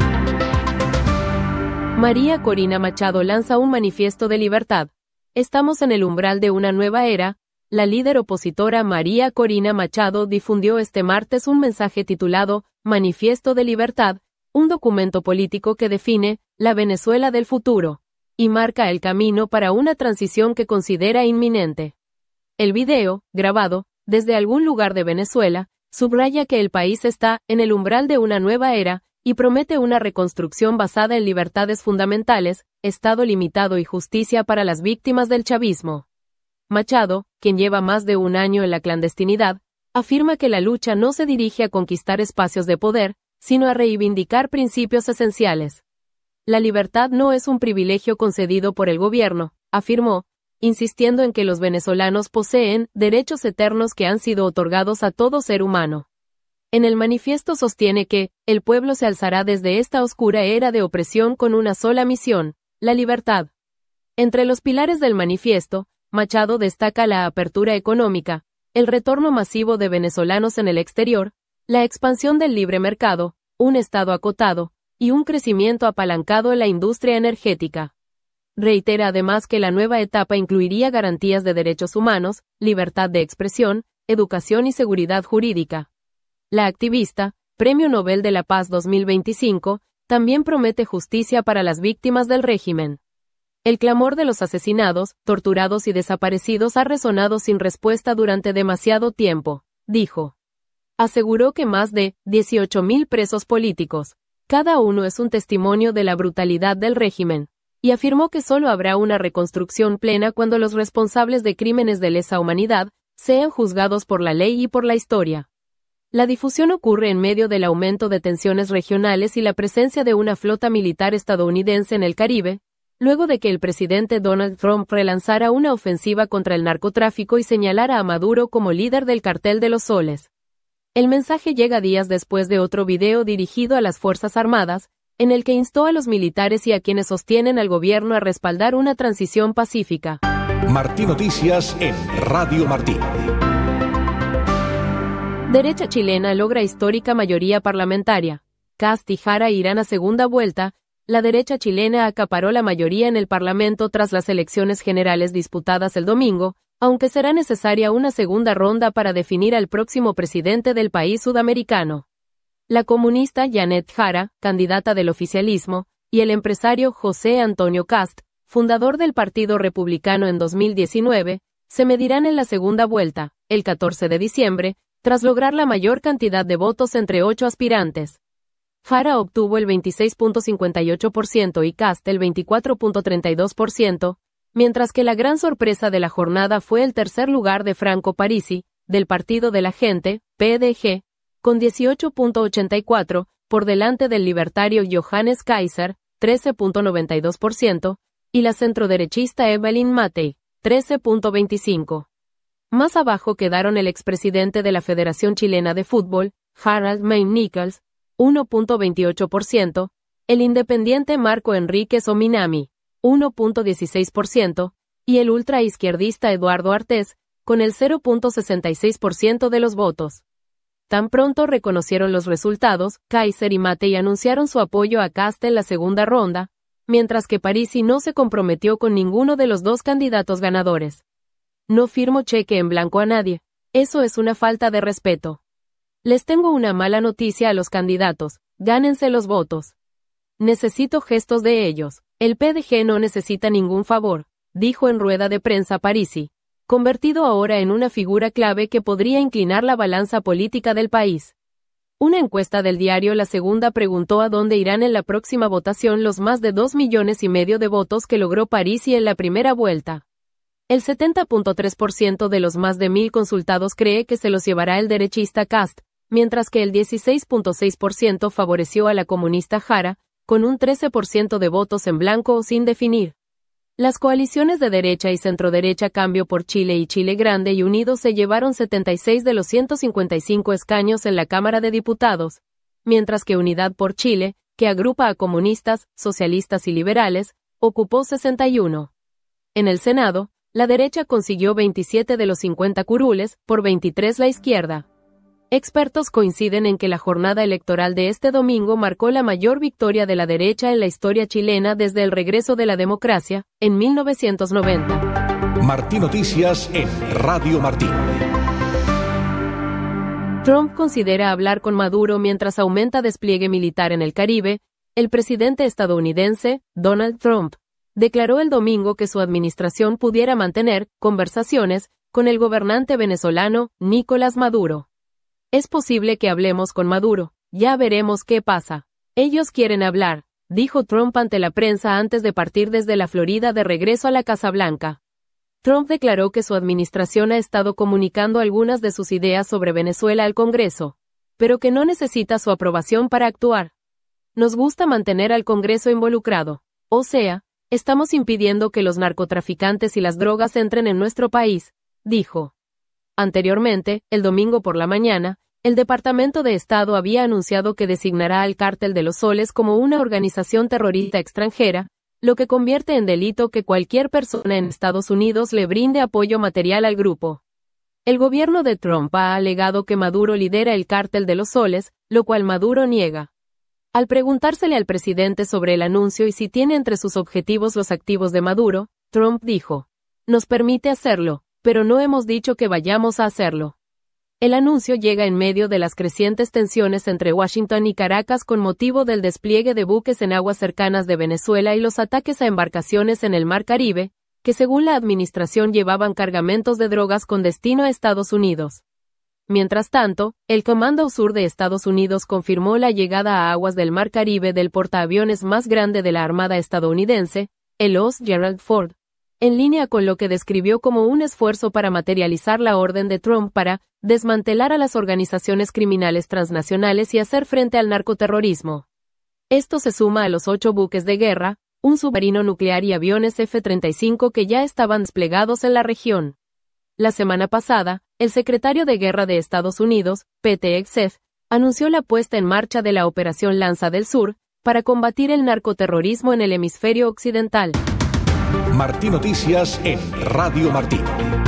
María Corina Machado lanza un manifiesto de libertad. Estamos en el umbral de una nueva era. La líder opositora María Corina Machado difundió este martes un mensaje titulado Manifiesto de Libertad, un documento político que define la Venezuela del futuro y marca el camino para una transición que considera inminente. El video, grabado desde algún lugar de Venezuela, subraya que el país está en el umbral de una nueva era y promete una reconstrucción basada en libertades fundamentales, Estado limitado y justicia para las víctimas del chavismo. Machado, quien lleva más de un año en la clandestinidad, afirma que la lucha no se dirige a conquistar espacios de poder, sino a reivindicar principios esenciales. La libertad no es un privilegio concedido por el gobierno, afirmó, insistiendo en que los venezolanos poseen derechos eternos que han sido otorgados a todo ser humano. En el manifiesto sostiene que el pueblo se alzará desde esta oscura era de opresión con una sola misión, la libertad. Entre los pilares del manifiesto, Machado destaca la apertura económica, el retorno masivo de venezolanos en el exterior, la expansión del libre mercado, un Estado acotado, y un crecimiento apalancado en la industria energética. Reitera además que la nueva etapa incluiría garantías de derechos humanos, libertad de expresión, educación y seguridad jurídica. La activista, Premio Nobel de la Paz 2025, también promete justicia para las víctimas del régimen. El clamor de los asesinados, torturados y desaparecidos ha resonado sin respuesta durante demasiado tiempo, dijo. Aseguró que más de 18.000 presos políticos, cada uno es un testimonio de la brutalidad del régimen, y afirmó que solo habrá una reconstrucción plena cuando los responsables de crímenes de lesa humanidad sean juzgados por la ley y por la historia. La difusión ocurre en medio del aumento de tensiones regionales y la presencia de una flota militar estadounidense en el Caribe, luego de que el presidente Donald Trump relanzara una ofensiva contra el narcotráfico y señalara a Maduro como líder del cartel de los soles. El mensaje llega días después de otro video dirigido a las Fuerzas Armadas, en el que instó a los militares y a quienes sostienen al gobierno a respaldar una transición pacífica. Martí Noticias en Radio Martí. Derecha chilena logra histórica mayoría parlamentaria. Kast y Jara irán a segunda vuelta. La derecha chilena acaparó la mayoría en el Parlamento tras las elecciones generales disputadas el domingo, aunque será necesaria una segunda ronda para definir al próximo presidente del país sudamericano. La comunista Janet Jara, candidata del oficialismo, y el empresario José Antonio Kast, fundador del Partido Republicano en 2019, se medirán en la segunda vuelta, el 14 de diciembre, tras lograr la mayor cantidad de votos entre 8 aspirantes. Jara obtuvo el 26.58% y Kast el 24.32%, mientras que la gran sorpresa de la jornada fue el tercer lugar de Franco Parisi, del Partido de la Gente, PDG, con 18.84%, por delante del libertario Johannes Kaiser, 13.92%, y la centroderechista Evelyn Matei, 13.25%. Más abajo quedaron el expresidente de la Federación Chilena de Fútbol, Harald Meyn-Nichols, 1.28%, el independiente Marco Enríquez Ominami, 1.16%, y el ultraizquierdista Eduardo Artés, con el 0.66% de los votos. Tan pronto reconocieron los resultados, Kaiser y Matei anunciaron su apoyo a Kast en la segunda ronda, mientras que Parisi no se comprometió con ninguno de los dos candidatos ganadores. No firmo cheque en blanco a nadie. Eso es una falta de respeto. Les tengo una mala noticia a los candidatos. Gánense los votos. Necesito gestos de ellos. El PDG no necesita ningún favor, dijo en rueda de prensa Parisi, convertido ahora en una figura clave que podría inclinar la balanza política del país. Una encuesta del diario La Segunda preguntó a dónde irán en la próxima votación los más de 2,5 millones de votos que logró Parisi en la primera vuelta. El 70.3% de los más de 1,000 consultados cree que se los llevará el derechista Kast, mientras que el 16.6% favoreció a la comunista Jara, con un 13% de votos en blanco o sin definir. Las coaliciones de derecha y centroderecha Cambio por Chile y Chile Grande y Unidos se llevaron 76 de los 155 escaños en la Cámara de Diputados, mientras que Unidad por Chile, que agrupa a comunistas, socialistas y liberales, ocupó 61. En el Senado, la derecha consiguió 27 de los 50 curules, por 23 la izquierda. Expertos coinciden en que la jornada electoral de este domingo marcó la mayor victoria de la derecha en la historia chilena desde el regreso de la democracia, en 1990. Martí Noticias en Radio Martí. Trump considera hablar con Maduro mientras aumenta despliegue militar en el Caribe. El presidente estadounidense, Donald Trump, declaró el domingo que su administración pudiera mantener conversaciones con el gobernante venezolano, Nicolás Maduro. Es posible que hablemos con Maduro, ya veremos qué pasa. Ellos quieren hablar, dijo Trump ante la prensa antes de partir desde la Florida de regreso a la Casa Blanca. Trump declaró que su administración ha estado comunicando algunas de sus ideas sobre Venezuela al Congreso, pero que no necesita su aprobación para actuar. Nos gusta mantener al Congreso involucrado, o sea, estamos impidiendo que los narcotraficantes y las drogas entren en nuestro país, dijo. Anteriormente, el domingo por la mañana, el Departamento de Estado había anunciado que designará al Cártel de los Soles como una organización terrorista extranjera, lo que convierte en delito que cualquier persona en Estados Unidos le brinde apoyo material al grupo. El gobierno de Trump ha alegado que Maduro lidera el Cártel de los Soles, lo cual Maduro niega. Al preguntársele al presidente sobre el anuncio y si tiene entre sus objetivos los activos de Maduro, Trump dijo: "Nos permite hacerlo, pero no hemos dicho que vayamos a hacerlo". El anuncio llega en medio de las crecientes tensiones entre Washington y Caracas con motivo del despliegue de buques en aguas cercanas de Venezuela y los ataques a embarcaciones en el Mar Caribe, que según la administración llevaban cargamentos de drogas con destino a Estados Unidos. Mientras tanto, el Comando Sur de Estados Unidos confirmó la llegada a aguas del Mar Caribe del portaaviones más grande de la Armada estadounidense, el USS Gerald Ford, en línea con lo que describió como un esfuerzo para materializar la orden de Trump para desmantelar a las organizaciones criminales transnacionales y hacer frente al narcoterrorismo. Esto se suma a los 8 buques de guerra, un submarino nuclear y aviones F-35 que ya estaban desplegados en la región. La semana pasada, el secretario de Guerra de Estados Unidos, Pete Hegseth, anunció la puesta en marcha de la Operación Lanza del Sur, para combatir el narcoterrorismo en el hemisferio occidental. Martí Noticias en Radio Martí.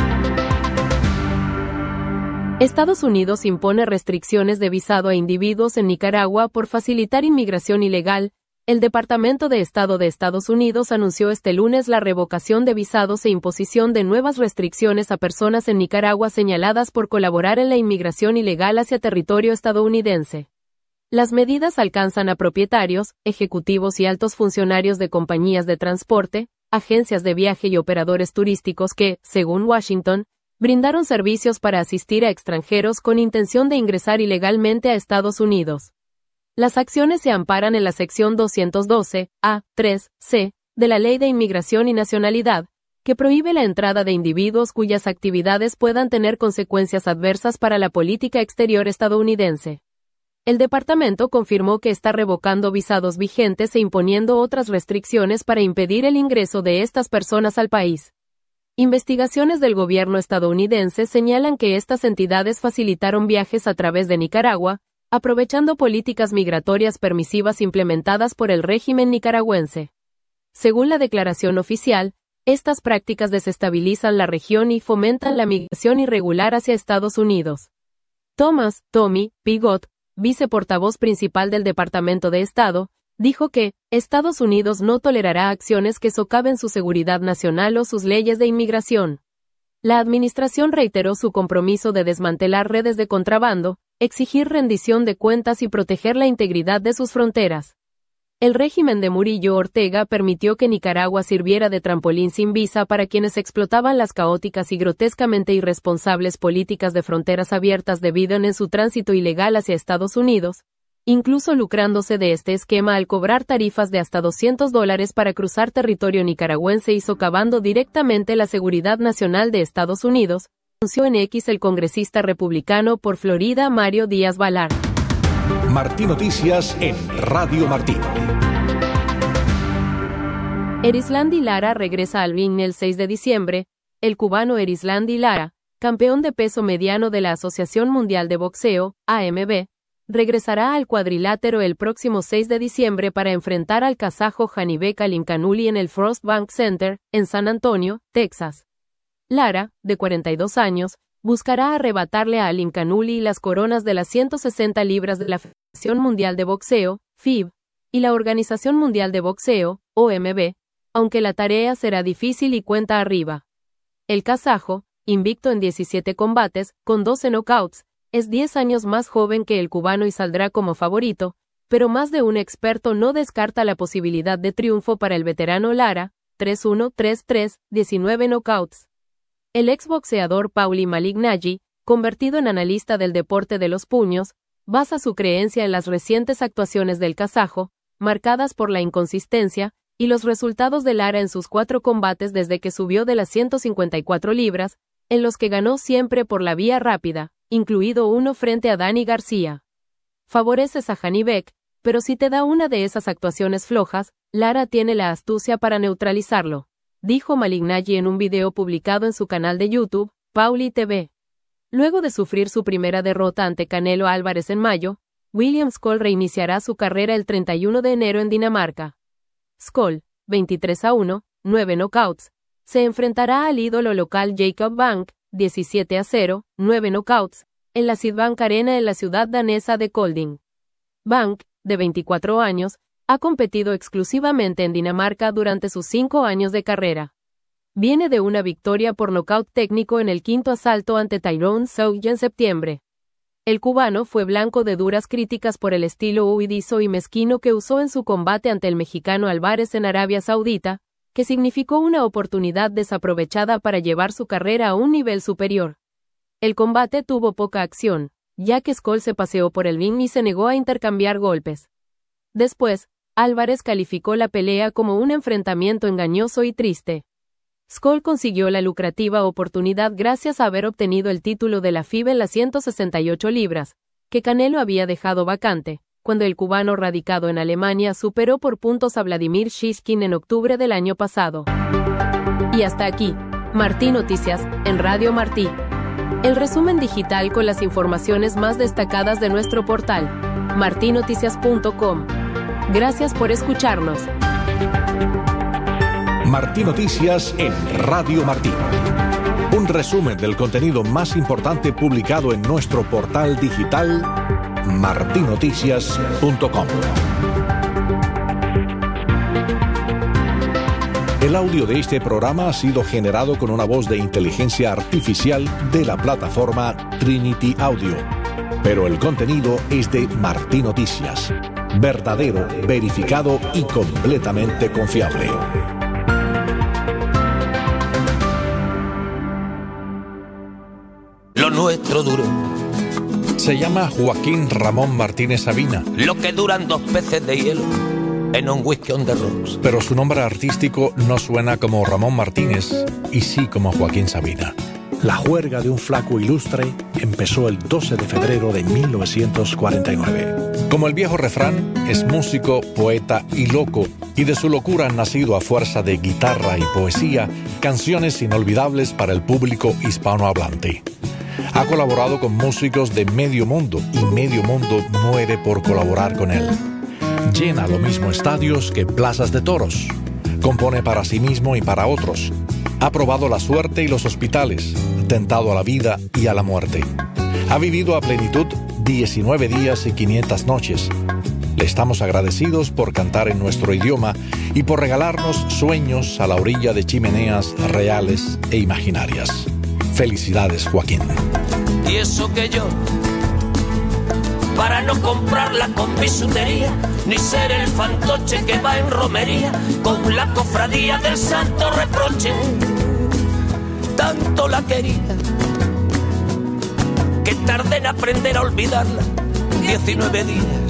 Estados Unidos impone restricciones de visado a individuos en Nicaragua por facilitar inmigración ilegal. El Departamento de Estado de Estados Unidos anunció este lunes la revocación de visados e imposición de nuevas restricciones a personas en Nicaragua señaladas por colaborar en la inmigración ilegal hacia territorio estadounidense. Las medidas alcanzan a propietarios, ejecutivos y altos funcionarios de compañías de transporte, agencias de viaje y operadores turísticos que, según Washington, brindaron servicios para asistir a extranjeros con intención de ingresar ilegalmente a Estados Unidos. Las acciones se amparan en la sección 212, A3C, de la Ley de Inmigración y Nacionalidad, que prohíbe la entrada de individuos cuyas actividades puedan tener consecuencias adversas para la política exterior estadounidense. El departamento confirmó que está revocando visados vigentes e imponiendo otras restricciones para impedir el ingreso de estas personas al país. Investigaciones del gobierno estadounidense señalan que estas entidades facilitaron viajes a través de Nicaragua, aprovechando políticas migratorias permisivas implementadas por el régimen nicaragüense. Según la declaración oficial, estas prácticas desestabilizan la región y fomentan la migración irregular hacia Estados Unidos. Tommy Piggott, viceportavoz principal del Departamento de Estado, dijo que Estados Unidos no tolerará acciones que socaven su seguridad nacional o sus leyes de inmigración. La administración reiteró su compromiso de desmantelar redes de contrabando, exigir rendición de cuentas y proteger la integridad de sus fronteras. El régimen de Murillo Ortega permitió que Nicaragua sirviera de trampolín sin visa para quienes explotaban las caóticas y grotescamente irresponsables políticas de fronteras abiertas debido en su tránsito ilegal hacia Estados Unidos, incluso lucrándose de este esquema al cobrar tarifas de hasta $200 para cruzar territorio nicaragüense y socavando directamente la seguridad nacional de Estados Unidos, anunció en X el congresista republicano por Florida Mario Díaz-Balart. Martí Noticias en Radio Martí. Erislandy Lara regresa al ring el 6 de diciembre. El cubano Erislandy Lara, campeón de peso mediano de la Asociación Mundial de Boxeo, AMB, regresará al cuadrilátero el próximo 6 de diciembre para enfrentar al kazajo Janibek Alimkhanuly en el Frost Bank Center, en San Antonio, Texas. Lara, de 42 años, buscará arrebatarle a Alimkhanuly las coronas de las 160 libras de la Federación Mundial de Boxeo, FIB, y la Organización Mundial de Boxeo, OMB, aunque la tarea será difícil y cuenta arriba. El kazajo, invicto en 17 combates, con 12 knockouts, es 10 años más joven que el cubano y saldrá como favorito, pero más de un experto no descarta la posibilidad de triunfo para el veterano Lara, 3-1, 3-3, 19 knockouts. El exboxeador Paulie Malignaggi, convertido en analista del deporte de los puños, basa su creencia en las recientes actuaciones del kazajo, marcadas por la inconsistencia, y los resultados de Lara en sus 4 combates desde que subió de las 154 libras, en los que ganó siempre por la vía rápida, incluido uno frente a Danny García. Favoreces a Janibek, pero si te da una de esas actuaciones flojas, Lara tiene la astucia para neutralizarlo, dijo Malignaggi en un video publicado en su canal de YouTube, Paulie TV. Luego de sufrir su primera derrota ante Canelo Álvarez en mayo, William Skoll reiniciará su carrera el 31 de enero en Dinamarca. Skoll, 23-1, 9 knockouts, se enfrentará al ídolo local Jacob Bank, 17-0, 9 knockouts, en la Sydbank Arena en la ciudad danesa de Kolding. Bank, de 24 años, ha competido exclusivamente en Dinamarca durante sus 5 años de carrera. Viene de una victoria por nocaut técnico en el quinto asalto ante Tyrone Souge en septiembre. El cubano fue blanco de duras críticas por el estilo huidizo y mezquino que usó en su combate ante el mexicano Álvarez en Arabia Saudita, que significó una oportunidad desaprovechada para llevar su carrera a un nivel superior. El combate tuvo poca acción, ya que Skoll se paseó por el ring y se negó a intercambiar golpes. Después, Álvarez calificó la pelea como un enfrentamiento engañoso y triste. Skoll consiguió la lucrativa oportunidad gracias a haber obtenido el título de la FIB en las 168 libras, que Canelo había dejado vacante, cuando el cubano radicado en Alemania superó por puntos a Vladimir Shishkin en octubre del año pasado. Y hasta aquí, Martí Noticias, en Radio Martí. El resumen digital con las informaciones más destacadas de nuestro portal, martinoticias.com. Gracias por escucharnos. Martí Noticias en Radio Martí. Un resumen del contenido más importante publicado en nuestro portal digital martinoticias.com. El audio de este programa ha sido generado con una voz de inteligencia artificial de la plataforma Trinity Audio, pero el contenido es de Martí Noticias, verdadero, verificado y completamente confiable. Lo nuestro duro. Se llama Joaquín Ramón Martínez Sabina. Lo que duran 2 peces de hielo en un whisky on the rocks. Pero su nombre artístico no suena como Ramón Martínez y sí como Joaquín Sabina. La juerga de un flaco ilustre empezó el 12 de febrero de 1949. Como el viejo refrán, es músico, poeta y loco, y de su locura han nacido a fuerza de guitarra y poesía canciones inolvidables para el público hispanohablante. Ha colaborado con músicos de medio mundo y medio mundo muere por colaborar con él. Llena lo mismo estadios que plazas de toros. Compone para sí mismo y para otros. Ha probado la suerte y los hospitales, tentado a la vida y a la muerte. Ha vivido a plenitud 19 días y 500 noches. Le estamos agradecidos por cantar en nuestro idioma y por regalarnos sueños a la orilla de chimeneas reales e imaginarias. Felicidades, Joaquín. Y eso que yo, para no comprarla con bisutería, ni ser el fantoche que va en romería con la cofradía del Santo Reproche, tanto la quería que tardé en aprender a olvidarla 19 días.